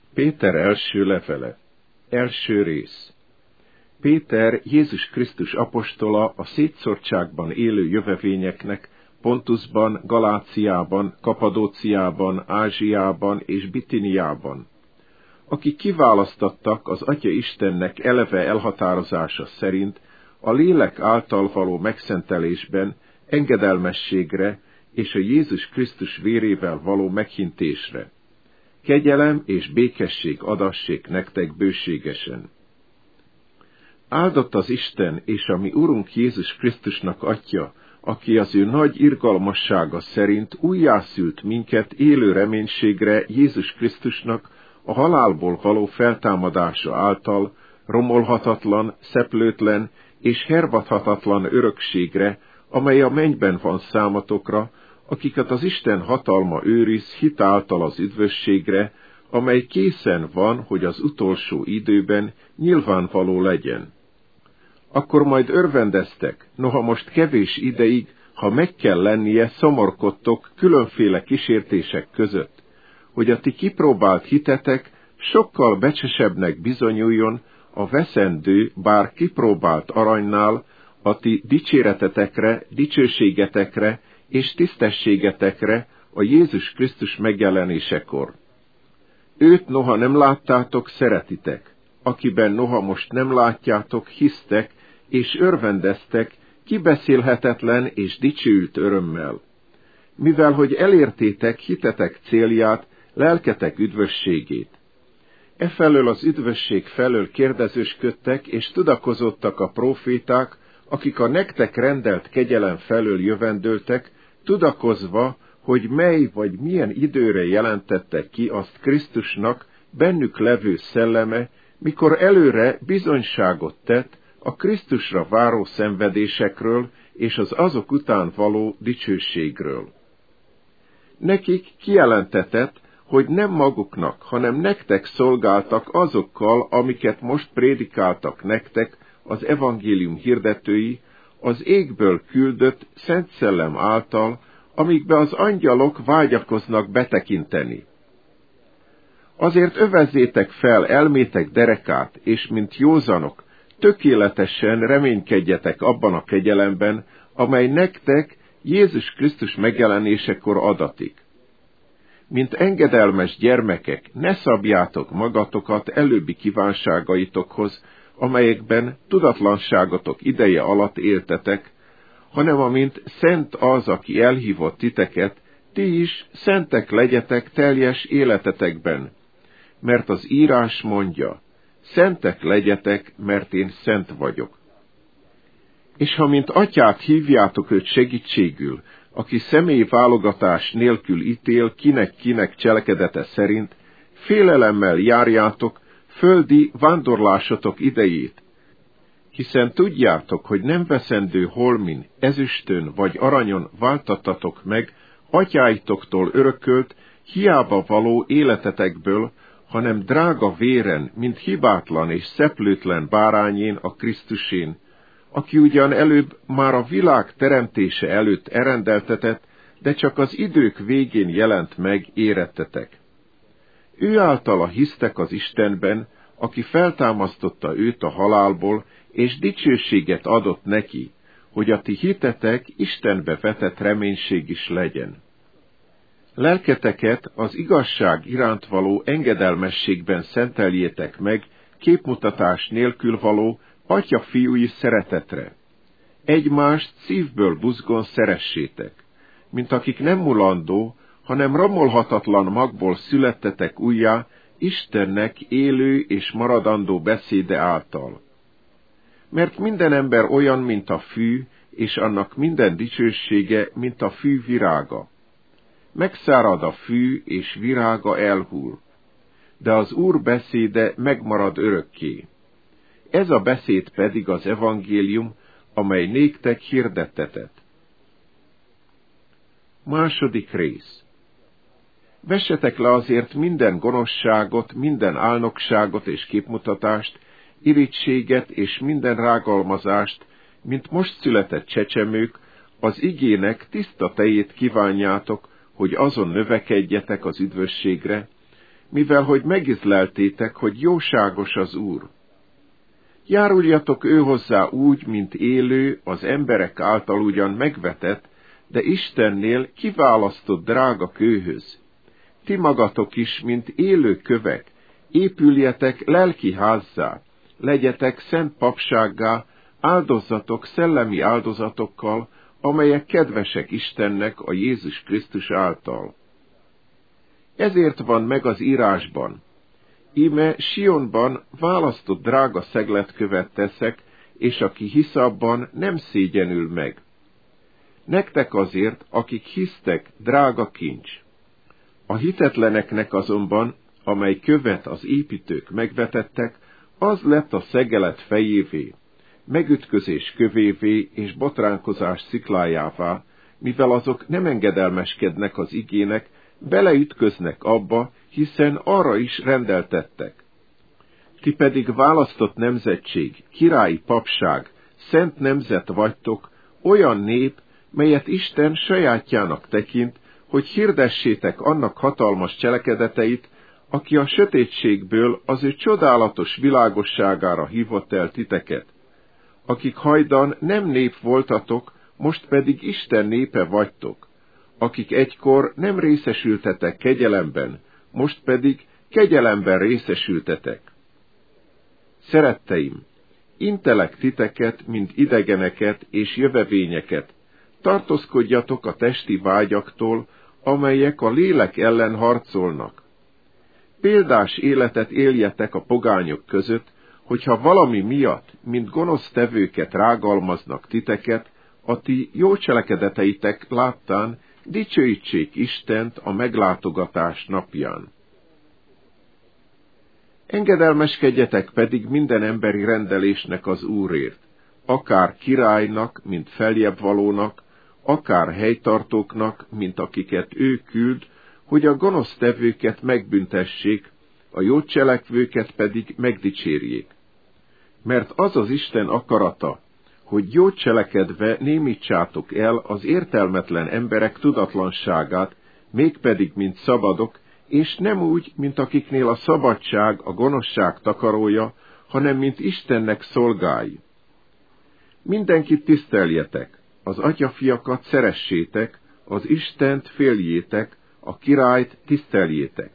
Péter első levele. Első rész. Péter, Jézus Krisztus apostola a szétszórtságban élő jövevényeknek, Pontusban, Galáciában, Kapadóciában, Ázsiában és Bitiniában, akik kiválasztattak az Atya Istennek eleve elhatározása szerint a lélek által való megszentelésben, engedelmességre és a Jézus Krisztus vérével való meghintésre. Kegyelem és békesség adassék nektek bőségesen. Áldott az Isten és a mi Urunk Jézus Krisztusnak Atya, aki az ő nagy irgalmassága szerint újjászült minket élő reménységre Jézus Krisztusnak a halálból való feltámadása által romolhatatlan, szeplőtlen és hervadhatatlan örökségre, amely a mennyben van számotokra, akiket az Isten hatalma őriz hit által az üdvösségre, amely készen van, hogy az utolsó időben nyilvánvaló legyen. Akkor majd örvendeztek, noha most kevés ideig, ha meg kell lennie, szomorkodtok különféle kísértések között, hogy a ti kipróbált hitetek sokkal becsesebbnek bizonyuljon a veszendő, bár kipróbált aranynál, a ti dicséretetekre, dicsőségetekre és tisztességetekre a Jézus Krisztus megjelenésekor. Őt noha nem láttátok, szeretitek, akiben noha most nem látjátok, hisztek, és örvendeztek kibeszélhetetlen és dicsőült örömmel, mivel hogy elértétek hitetek célját, lelketek üdvösségét. Efelől az üdvösség felől kérdezősködtek, és tudakozottak a próféták, akik a nektek rendelt kegyelem felől jövendöltek, tudakozva, hogy mely vagy milyen időre jelentette ki azt Krisztusnak bennük levő szelleme, mikor előre bizonyságot tett a Krisztusra váró szenvedésekről és az azok után való dicsőségről. Nekik kijelentetett, hogy nem maguknak, hanem nektek szolgáltak azokkal, amiket most prédikáltak nektek az evangélium hirdetői, az égből küldött Szent Szellem által, amikbe az angyalok vágyakoznak betekinteni. Azért övezzétek fel elmétek derekát, és mint józanok, tökéletesen reménykedjetek abban a kegyelemben, amely nektek Jézus Krisztus megjelenésekor adatik. Mint engedelmes gyermekek, ne szabjátok magatokat előbbi kívánságaitokhoz, amelyekben tudatlanságotok ideje alatt éltetek, hanem amint szent az, aki elhívott titeket, ti is szentek legyetek teljes életetekben, mert az írás mondja, szentek legyetek, mert én szent vagyok. És ha mint atyát hívjátok őt segítségül, aki személyválogatás nélkül ítél kinek-kinek cselekedete szerint, félelemmel járjátok földi vándorlásotok idejét, hiszen tudjátok, hogy nem veszendő holmin, ezüstön vagy aranyon váltattatok meg atyáitoktól örökölt, hiába való életetekből, hanem drága véren, mint hibátlan és szeplőtlen bárányén a Krisztusén, aki ugyan előbb már a világ teremtése előtt elrendeltetett, de csak az idők végén jelent meg érettetek. Ő általa hisztek az Istenben, aki feltámasztotta őt a halálból, és dicsőséget adott neki, hogy a ti hitetek Istenbe vetett reménység is legyen. Lelketeket az igazság iránt való engedelmességben szenteljétek meg, képmutatás nélkül való atya-fiúi szeretetre. Egymást szívből buzgón szeressétek, mint akik nem mulandó, hanem romolhatatlan magból születtetek újjá Istennek élő és maradandó beszéde által. Mert minden ember olyan, mint a fű, és annak minden dicsősége, mint a fű virága. Megszárad a fű, és virága elhull, de az Úr beszéde megmarad örökké. Ez a beszéd pedig az evangélium, amely néktek hirdettetett. Második rész. Vessetek le azért minden gonoszságot, minden álnokságot és képmutatást, irigységet és minden rágalmazást, mint most született csecsemők, az igének tiszta tejét kívánjátok, hogy azon növekedjetek az üdvösségre, mivel hogy megizleltétek, hogy jóságos az Úr. Járuljatok ő hozzá úgy, mint élő, az emberek által ugyan megvetett, de Istennél kiválasztott drága kőhöz. Ti magatok is, mint élő kövek, épüljetek lelki házzá, legyetek szent papsággá, áldozzatok szellemi áldozatokkal, amelyek kedvesek Istennek a Jézus Krisztus által. Ezért van meg az írásban: íme Sionban választott drága szegletkövet teszek, és aki hisz abban, nem szégyenül meg. Nektek azért, akik hisztek, drága kincs. A hitetleneknek azonban, amely követ az építők megvetettek, az lett a szegelet fejévé, megütközés kövévé és botránkozás sziklájává, mivel azok nem engedelmeskednek az igének, beleütköznek abba, hiszen arra is rendeltettek. Ti pedig választott nemzetség, királyi papság, szent nemzet vagytok, olyan nép, melyet Isten sajátjának tekint, hogy hirdessétek annak hatalmas cselekedeteit, aki a sötétségből az ő csodálatos világosságára hívott el titeket. Akik hajdan nem nép voltatok, most pedig Isten népe vagytok. Akik egykor nem részesültetek kegyelemben, most pedig kegyelemben részesültetek. Szeretteim, intelek titeket, mint idegeneket és jövevényeket, tartózkodjatok a testi vágyaktól, amelyek a lélek ellen harcolnak. Példás életet éljetek a pogányok között, hogyha valami miatt, mint gonosz tevőket rágalmaznak titeket, a ti jó cselekedeteitek láttán dicsőítsék Istent a meglátogatás napján. Engedelmeskedjetek pedig minden emberi rendelésnek az Úrért, akár királynak, mint feljebb valónak, akár helytartóknak, mint akiket ő küld, hogy a gonosz tevőket megbüntessék, a jó cselekvőket pedig megdicsérjék. Mert az az Isten akarata, hogy jót cselekedve némítsátok el az értelmetlen emberek tudatlanságát, mégpedig mint szabadok, és nem úgy, mint akiknél a szabadság a gonoszság takarója, hanem mint Istennek szolgái. Mindenkit tiszteljetek, az atyafiakat szeressétek, az Istent féljétek, a királyt tiszteljétek.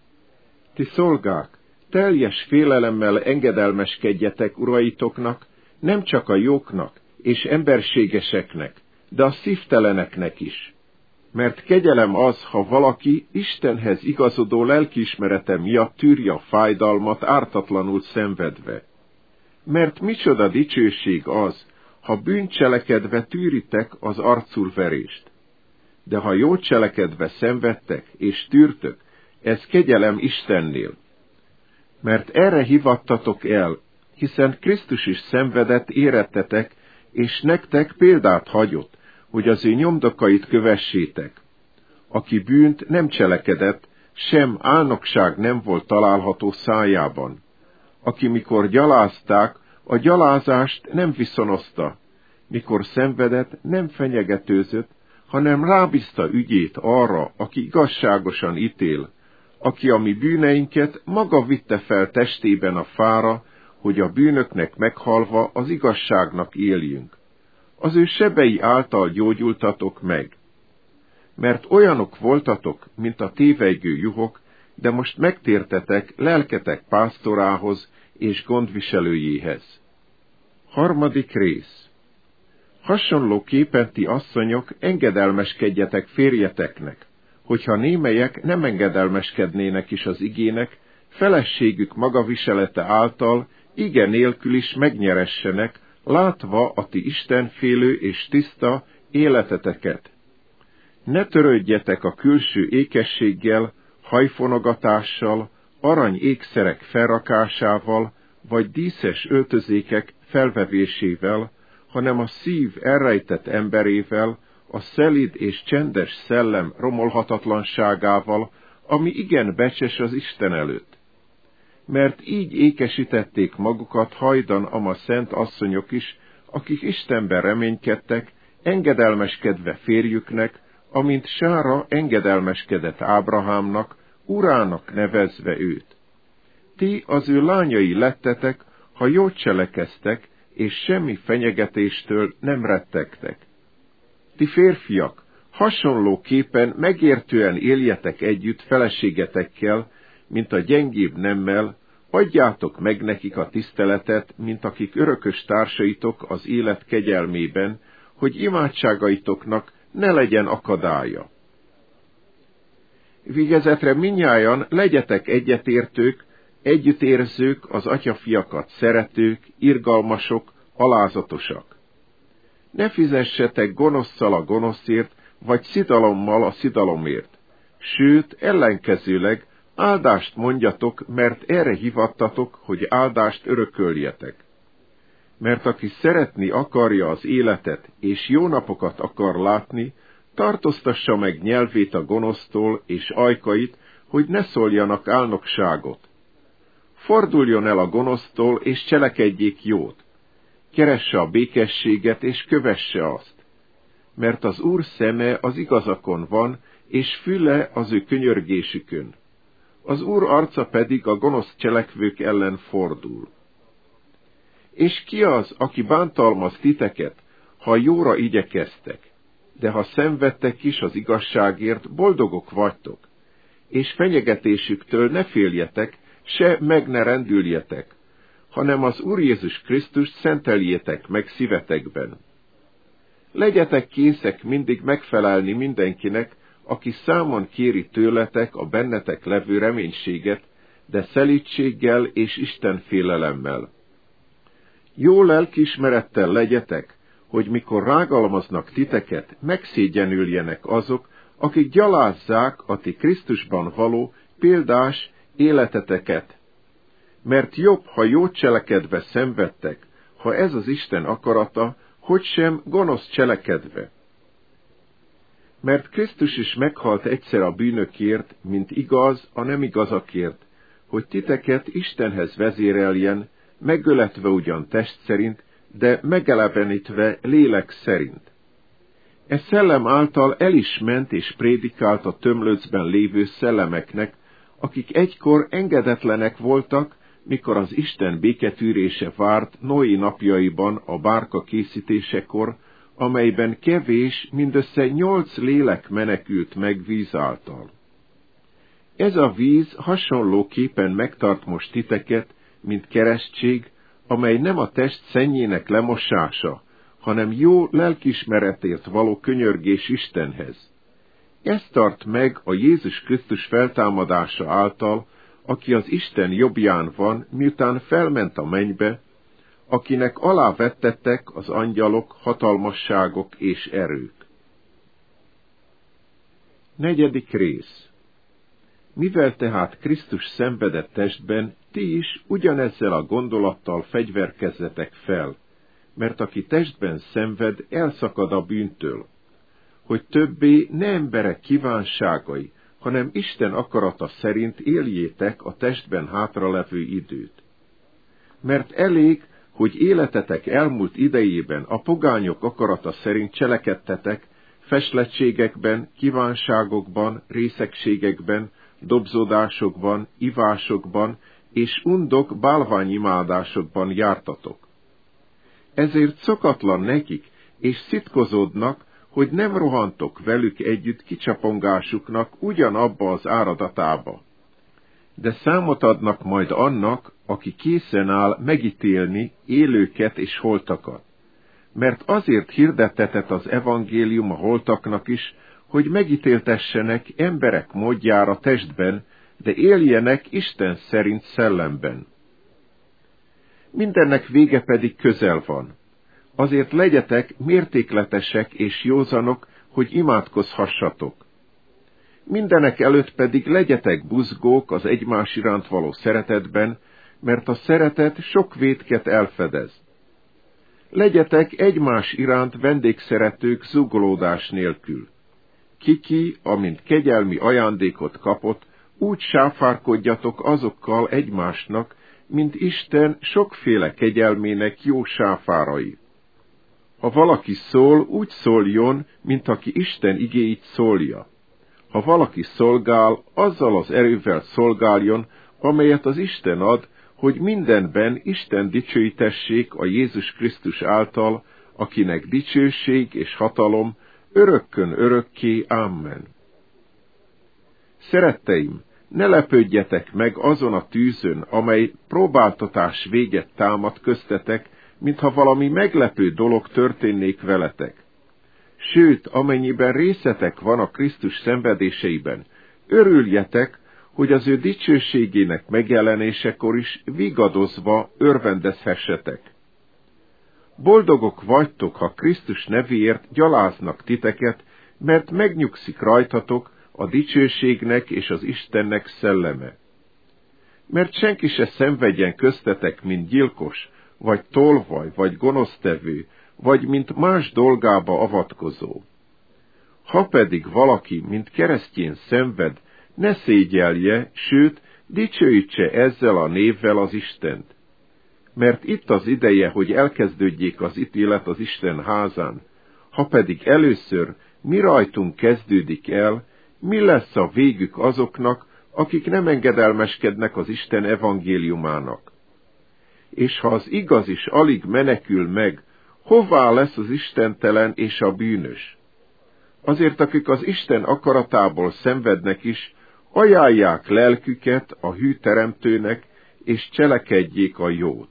Ti szolgák, teljes félelemmel engedelmeskedjetek uraitoknak, nem csak a jóknak és emberségeseknek, de a szívteleneknek is. Mert kegyelem az, ha valaki Istenhez igazodó lelkiismerete miatt tűrje a fájdalmat ártatlanul szenvedve. Mert micsoda dicsőség az, ha bűncselekedve tűritek az arcúrverést. De ha jó cselekedve szenvedtek és tűrtök, ez kegyelem Istennél. Mert erre hivattatok el, hiszen Krisztus is szenvedett érettetek, és nektek példát hagyott, hogy az ő nyomdokait kövessétek. Aki bűnt nem cselekedett, sem álnokság nem volt található szájában. Aki mikor gyalázták, a gyalázást nem viszonozta, mikor szenvedett, nem fenyegetőzött, hanem rábízta ügyét arra, aki igazságosan ítél, aki a mi bűneinket maga vitte fel testében a fára, hogy a bűnöknek meghalva az igazságnak éljünk. Az ő sebei által gyógyultatok meg. Mert olyanok voltatok, mint a tévejgő juhok, de most megtértetek lelketek pásztorához és gondviselőjéhez. 3. rész. Hasonlóképpen ti asszonyok engedelmeskedjetek férjeteknek, hogyha némelyek nem engedelmeskednének is az igének, feleségük magaviselete által ige nélkül is megnyeressenek, látva a ti istenfélő és tiszta életeteket. Ne törődjetek a külső ékességgel, hajfonogatással, arany ékszerek felrakásával, vagy díszes öltözékek felvevésével, hanem a szív elrejtett emberével, a szelíd és csendes szellem romolhatatlanságával, ami igen becses az Isten előtt. Mert így ékesítették magukat hajdan ama szent asszonyok is, akik Istenben reménykedtek, engedelmeskedve férjüknek, amint Sára engedelmeskedett Ábrahámnak, urának nevezve őt. Ti az ő lányai lettetek, ha jót cselekeztek, és semmi fenyegetéstől nem rettegtek. Ti férfiak, hasonlóképpen megértően éljetek együtt feleségetekkel, mint a gyengébb nemmel, adjátok meg nekik a tiszteletet, mint akik örökös társaitok az élet kegyelmében, hogy imádságaitoknak ne legyen akadálya. Végezetre mindnyájan legyetek egyetértők, együttérzők, az atyafiakat szeretők, irgalmasok, alázatosak. Ne fizessetek gonoszszal a gonoszért, vagy szidalommal a szidalomért. Sőt, ellenkezőleg áldást mondjatok, mert erre hivattatok, hogy áldást örököljetek. Mert aki szeretni akarja az életet, és jó napokat akar látni, tartóztassa meg nyelvét a gonosztól és ajkait, hogy ne szóljanak álnokságot. Forduljon el a gonosztól, és cselekedjék jót. Keresse a békességet, és kövesse azt. Mert az Úr szeme az igazakon van, és füle az ő könyörgésükön. Az Úr arca pedig a gonosz cselekvők ellen fordul. És ki az, aki bántalmaz titeket, ha jóra igyekeztek? De ha szenvedtek is az igazságért, boldogok vagytok. És fenyegetésüktől ne féljetek, se meg ne rendüljetek, hanem az Úr Jézus Krisztust szenteljétek meg szívetekben. Legyetek készek mindig megfelelni mindenkinek, aki számon kéri tőletek a bennetek levő reménységet, de szelídséggel és istenfélelemmel. Jó lelkiismerettel legyetek, hogy mikor rágalmaznak titeket, megszégyenüljenek azok, akik gyalázzák a ti Krisztusban való példás életeteket. Mert jobb, ha jót cselekedve szenvedtek, ha ez az Isten akarata, hogy sem gonosz cselekedve. Mert Krisztus is meghalt egyszer a bűnökért, mint igaz a nem igazakért, hogy titeket Istenhez vezéreljen, megöletve ugyan test szerint, de megelevenítve lélek szerint. E szellem által el is ment és prédikált a tömlöcben lévő szellemeknek, akik egykor engedetlenek voltak, mikor az Isten béketűrése várt Noé napjaiban a bárka készítésekor, amelyben kevés, mindössze 8 lélek menekült meg víz által. Ez a víz hasonlóképpen megtart most titeket, mint keresztség, amely nem a test szennyének lemosása, hanem jó lelkiismeretért való könyörgés Istenhez. Ez tart meg a Jézus Krisztus feltámadása által, aki az Isten jobbján van, miután felment a mennybe, akinek alávettettek az angyalok, hatalmasságok és erők. 4. rész. Mivel tehát Krisztus szenvedett testben, ti is ugyanezzel a gondolattal fegyverkezzetek fel, mert aki testben szenved, elszakad a bűntől, hogy többé ne emberek kívánságai, hanem Isten akarata szerint éljétek a testben hátralevő időt. Mert elég, hogy életetek elmúlt idejében a pogányok akarata szerint cselekedtetek, feslettségekben, kívánságokban, részegségekben, dobzódásokban, ivásokban és undok bálványimádásokban jártatok. Ezért szokatlan nekik, és szitkozódnak, hogy nem rohantok velük együtt kicsapongásuknak ugyanabba az áradatába. De számot adnak majd annak, aki készen áll megítélni élőket és holtakat. Mert azért hirdettetett az evangélium a holtaknak is, hogy megítéltessenek emberek módjára testben, de éljenek Isten szerint szellemben. Mindennek vége pedig közel van. Azért legyetek mértékletesek és józanok, hogy imádkozhassatok. Mindenek előtt pedig legyetek buzgók az egymás iránt való szeretetben, mert a szeretet sok vétket elfedez. Legyetek egymás iránt vendégszeretők zúgolódás nélkül. Kiki, amint kegyelmi ajándékot kapott, úgy sáfárkodjatok azokkal egymásnak, mint Isten sokféle kegyelmének jó sáfárai. Ha valaki szól, úgy szóljon, mint aki Isten igéit szólja. Ha valaki szolgál, azzal az erővel szolgáljon, amelyet az Isten ad, hogy mindenben Isten dicsőítessék a Jézus Krisztus által, akinek dicsőség és hatalom örökkön örökké. Amen. Szeretteim, ne lepődjetek meg azon a tűzön, amely próbáltatás véget támad köztetek, mintha valami meglepő dolog történnék veletek. Sőt, amennyiben részetek van a Krisztus szenvedéseiben, örüljetek, hogy az ő dicsőségének megjelenésekor is vigadozva örvendezhessetek. Boldogok vagytok, ha Krisztus nevéért gyaláznak titeket, mert megnyugszik rajtatok a dicsőségnek és az Istennek szelleme. Mert senki se szenvedjen köztetek, mint gyilkos, vagy tolvaj, vagy gonosztevő, vagy mint más dolgába avatkozó. Ha pedig valaki, mint keresztjén szenved, ne szégyelje, sőt, dicsőítse ezzel a névvel az Istent. Mert itt az ideje, hogy elkezdődjék az ítélet az Isten házán. Ha pedig először mi rajtunk kezdődik el, mi lesz a végük azoknak, akik nem engedelmeskednek az Isten evangéliumának? És ha az igaz is alig menekül meg, hová lesz az istentelen és a bűnös? Azért, akik az Isten akaratából szenvednek is, ajánlják lelküket a hű teremtőnek, és cselekedjék a jót.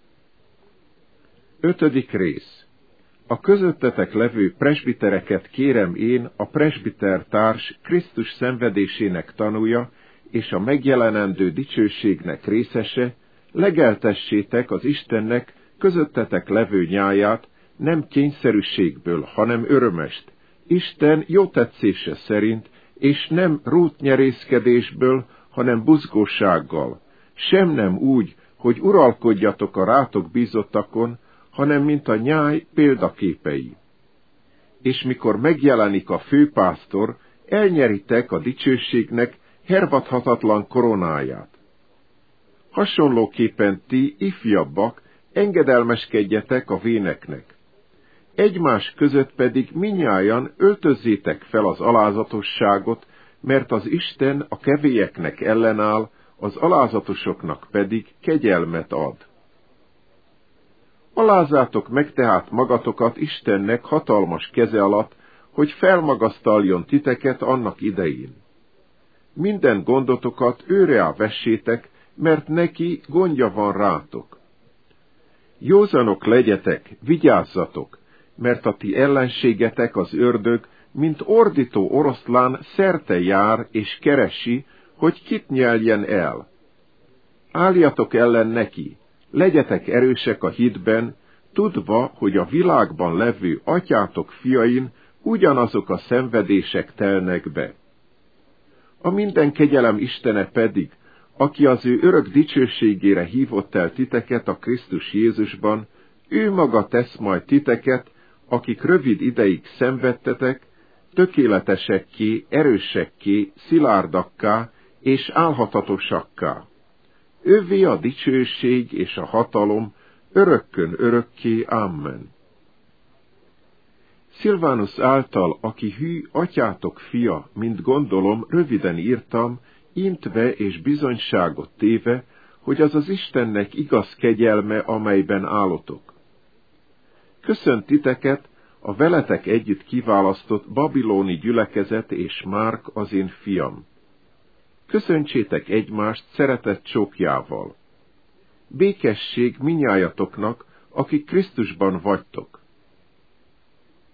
5. rész. A közöttetek levő presbitereket kérem én, a presbitertárs Krisztus szenvedésének tanúja, és a megjelenendő dicsőségnek részese, legeltessétek az Istennek közöttetek levő nyáját, nem kényszerűségből, hanem örömest, Isten jó tetszése szerint, és nem rútnyerészkedésből, hanem buzgósággal, sem nem úgy, hogy uralkodjatok a rátok bízottakon, hanem mint a nyáj példaképei. És mikor megjelenik a főpásztor, elnyeritek a dicsőségnek hervadhatatlan koronáját. Hasonlóképpen ti, ifjabbak, engedelmeskedjetek a véneknek. Egymás között pedig minnyájan öltözzétek fel az alázatosságot, mert az Isten a kevélyeknek ellenáll, az alázatosoknak pedig kegyelmet ad. Alázátok meg tehát magatokat Istennek hatalmas keze alatt, hogy felmagasztaljon titeket annak idején. Minden gondotokat őre vessétek, mert neki gondja van rátok. Józanok legyetek, vigyázzatok, mert a ti ellenségetek az ördög, mint ordító oroszlán szerte jár és keresi, hogy kit nyeljen el. Álljatok ellen neki, legyetek erősek a hitben, tudva, hogy a világban levő atyátok fiain ugyanazok a szenvedések telnek be. A minden kegyelem Istene pedig, aki az ő örök dicsőségére hívott el titeket a Krisztus Jézusban, ő maga tesz majd titeket, akik rövid ideig szenvedtetek, tökéletesekké, erősekké, szilárdakká és álhatatosakká. Ővé a dicsőség és a hatalom örökkön örökké. Amen. Szilvánus által, aki hű atyátok fia, mint gondolom, röviden írtam, intve és bizonyságot téve, hogy az az Istennek igaz kegyelme, amelyben álotok. Köszönt titeket a veletek együtt kiválasztott babiloni gyülekezet és Márk, az én fiam. Köszöntsétek egymást szeretett csókjával. Békesség minnyájatoknak, akik Krisztusban vagytok.